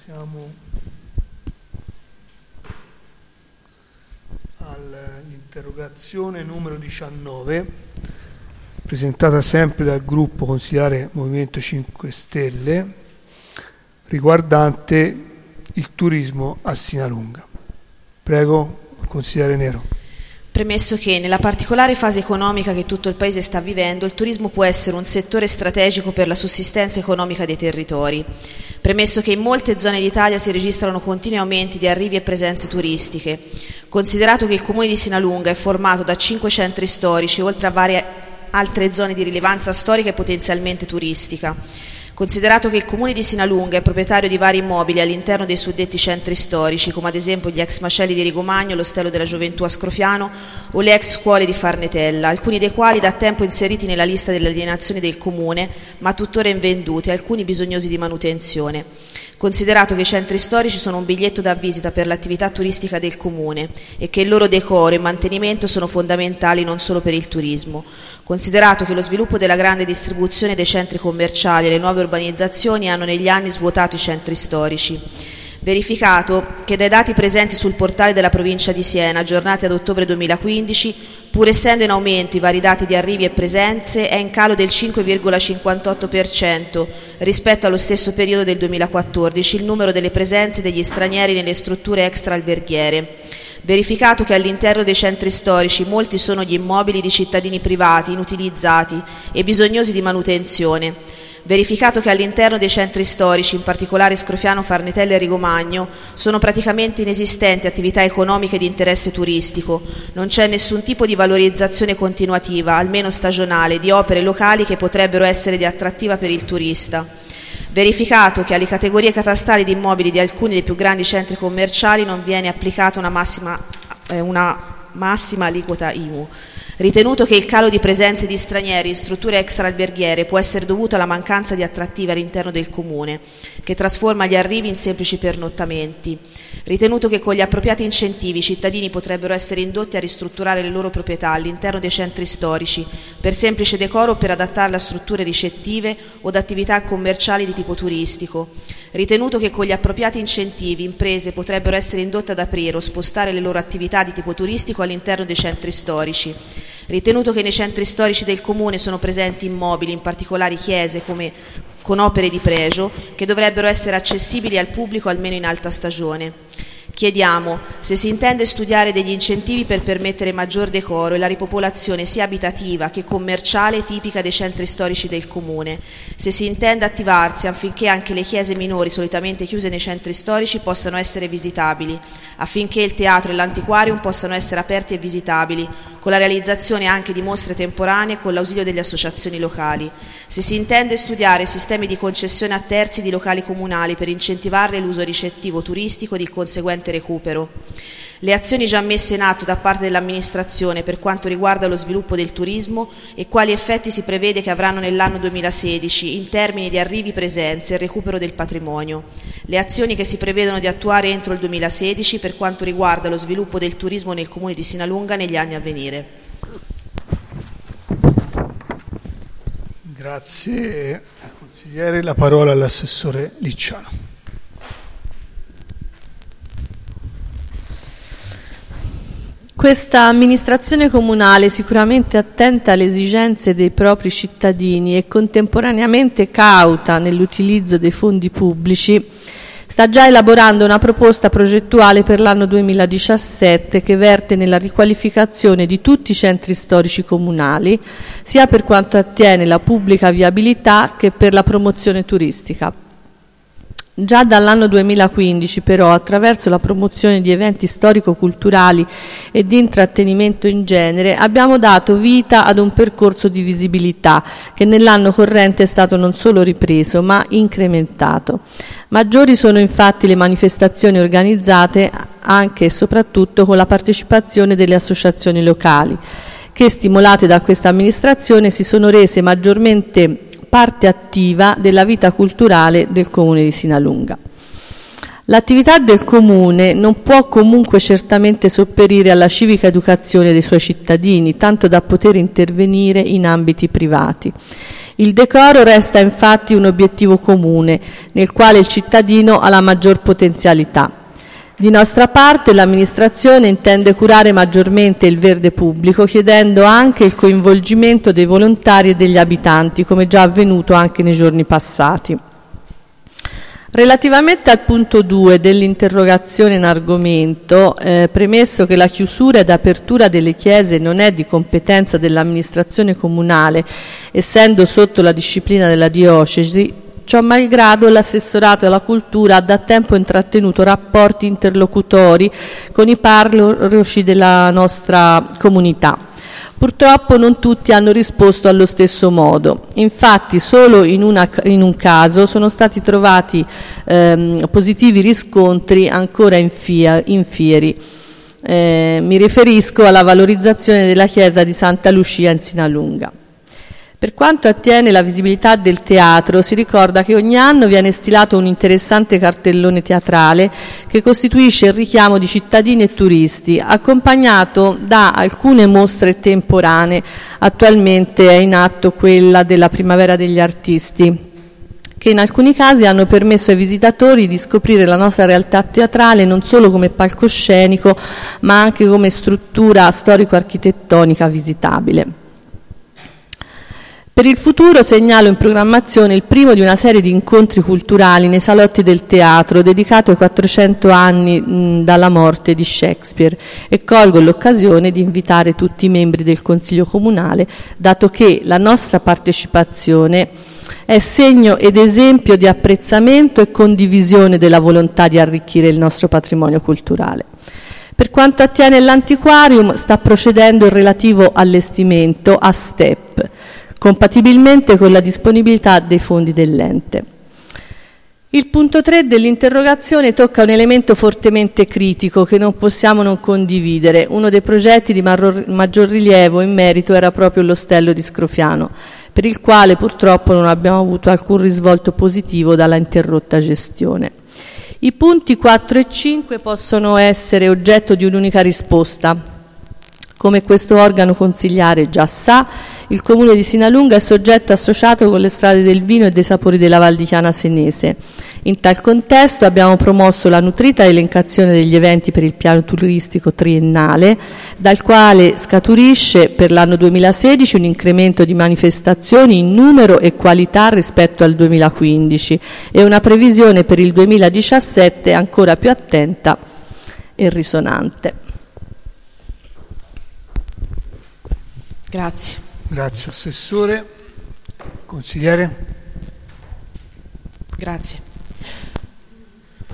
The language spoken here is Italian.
Siamo all'interrogazione numero 19, presentata sempre dal gruppo Consigliare Movimento 5 Stelle, riguardante il turismo a Sinalunga. Prego, consigliere Nero. Premesso che, nella particolare fase economica che tutto il Paese sta vivendo, il turismo può essere un settore strategico per la sussistenza economica dei territori. Premesso che in molte zone d'Italia si registrano continui aumenti di arrivi e presenze turistiche. Considerato che il Comune di Sinalunga è formato da 5 centri storici, oltre a varie altre zone di rilevanza storica e potenzialmente turistica. Considerato che il Comune di Sinalunga è proprietario di vari immobili all'interno dei suddetti centri storici, come ad esempio gli ex macelli di Rigomagno, l'Ostello della Gioventù a Scrofiano o le ex scuole di Farnetella, alcuni dei quali da tempo inseriti nella lista delle alienazioni del Comune, ma tuttora invenduti, alcuni bisognosi di manutenzione. Considerato che i centri storici sono un biglietto da visita per l'attività turistica del Comune e che il loro decoro e mantenimento sono fondamentali non solo per il turismo. Considerato che lo sviluppo della grande distribuzione dei centri commerciali e le nuove urbanizzazioni hanno negli anni svuotato i centri storici. Verificato che dai dati presenti sul portale della provincia di Siena, aggiornati ad ottobre 2015, pur essendo in aumento i vari dati di arrivi e presenze, è in calo del 5,58% rispetto allo stesso periodo del 2014 il numero delle presenze degli stranieri nelle strutture extra-alberghiere. Verificato che all'interno dei centri storici molti sono gli immobili di cittadini privati, inutilizzati e bisognosi di manutenzione. Verificato che all'interno dei centri storici, in particolare Scrofiano, Farnetella e Rigomagno, sono praticamente inesistenti attività economiche di interesse turistico, non c'è nessun tipo di valorizzazione continuativa, almeno stagionale, di opere locali che potrebbero essere di attrattiva per il turista. Verificato che alle categorie catastali di immobili di alcuni dei più grandi centri commerciali non viene applicata una massima aliquota IMU. Ritenuto che il calo di presenze di stranieri in strutture extra-alberghiere può essere dovuto alla mancanza di attrattiva all'interno del Comune, che trasforma gli arrivi in semplici pernottamenti. Ritenuto che con gli appropriati incentivi i cittadini potrebbero essere indotti a ristrutturare le loro proprietà all'interno dei centri storici per semplice decoro o per adattarle a strutture ricettive o ad attività commerciali di tipo turistico. Ritenuto che con gli appropriati incentivi imprese potrebbero essere indotte ad aprire o spostare le loro attività di tipo turistico all'interno dei centri storici. Ritenuto che nei centri storici del Comune sono presenti immobili, in particolare chiese con opere di pregio, che dovrebbero essere accessibili al pubblico almeno in alta stagione. Chiediamo se si intende studiare degli incentivi per permettere maggior decoro e la ripopolazione sia abitativa che commerciale tipica dei centri storici del Comune, se si intende attivarsi affinché anche le chiese minori solitamente chiuse nei centri storici possano essere visitabili, affinché il teatro e l'antiquarium possano essere aperti e visitabili, con la realizzazione anche di mostre temporanee con l'ausilio delle associazioni locali, se si intende studiare sistemi di concessione a terzi di locali comunali per incentivarne l'uso ricettivo turistico ed il conseguente recupero. Le azioni già messe in atto da parte dell'amministrazione per quanto riguarda lo sviluppo del turismo e quali effetti si prevede che avranno nell'anno 2016 in termini di arrivi, presenze e recupero del patrimonio. Le azioni che si prevedono di attuare entro il 2016 per quanto riguarda lo sviluppo del turismo nel Comune di Sinalunga negli anni a venire. Grazie consigliere. La parola all'assessore Licciano. Questa amministrazione comunale, sicuramente attenta alle esigenze dei propri cittadini e contemporaneamente cauta nell'utilizzo dei fondi pubblici, sta già elaborando una proposta progettuale per l'anno 2017 che verte nella riqualificazione di tutti i centri storici comunali, sia per quanto attiene la pubblica viabilità che per la promozione turistica. Già dall'anno 2015 però, attraverso la promozione di eventi storico-culturali e di intrattenimento in genere, abbiamo dato vita ad un percorso di visibilità che nell'anno corrente è stato non solo ripreso ma incrementato. Maggiori sono infatti le manifestazioni organizzate anche e soprattutto con la partecipazione delle associazioni locali, che stimolate da questa amministrazione si sono rese maggiormente parte attiva della vita culturale del Comune di Sinalunga. L'attività del Comune non può comunque certamente sopperire alla civica educazione dei suoi cittadini, tanto da poter intervenire in ambiti privati. Il decoro resta infatti un obiettivo comune, nel quale il cittadino ha la maggior potenzialità. Di nostra parte l'amministrazione intende curare maggiormente il verde pubblico, chiedendo anche il coinvolgimento dei volontari e degli abitanti, come già avvenuto anche nei giorni passati. Relativamente al punto 2 dell'interrogazione in argomento, premesso che la chiusura ed apertura delle chiese non è di competenza dell'amministrazione comunale, essendo sotto la disciplina della diocesi, ciò malgrado l'assessorato alla cultura ha da tempo intrattenuto rapporti interlocutori con i parroci della nostra comunità. Purtroppo non tutti hanno risposto allo stesso modo. Infatti solo in un caso sono stati trovati positivi riscontri ancora infieri. Mi riferisco alla valorizzazione della chiesa di Santa Lucia in Sinalunga. Per quanto attiene la visibilità del teatro, si ricorda che ogni anno viene stilato un interessante cartellone teatrale che costituisce il richiamo di cittadini e turisti, accompagnato da alcune mostre temporanee. Attualmente è in atto quella della Primavera degli Artisti, che in alcuni casi hanno permesso ai visitatori di scoprire la nostra realtà teatrale non solo come palcoscenico, ma anche come struttura storico-architettonica visitabile. Per il futuro segnalo in programmazione il primo di una serie di incontri culturali nei salotti del teatro dedicato ai 400 anni dalla morte di Shakespeare e colgo l'occasione di invitare tutti i membri del Consiglio Comunale, dato che la nostra partecipazione è segno ed esempio di apprezzamento e condivisione della volontà di arricchire il nostro patrimonio culturale. Per quanto attiene l'antiquarium, sta procedendo il relativo allestimento a step, compatibilmente con la disponibilità dei fondi dell'ente. Il punto 3 dell'interrogazione tocca un elemento fortemente critico che non possiamo non condividere. Uno dei progetti di maggior rilievo in merito era proprio l'ostello di Scrofiano, per il quale purtroppo non abbiamo avuto alcun risvolto positivo dalla interrotta gestione. I punti 4 e 5 possono essere oggetto di un'unica risposta. Come questo organo consigliare già sa, il Comune di Sinalunga è soggetto associato con le strade del vino e dei sapori della Val di Chiana Senese. In tal contesto abbiamo promosso la nutrita elencazione degli eventi per il piano turistico triennale, dal quale scaturisce per l'anno 2016 un incremento di manifestazioni in numero e qualità rispetto al 2015 e una previsione per il 2017 ancora più attenta e risonante. Grazie. Grazie Assessore. Consigliere. Grazie.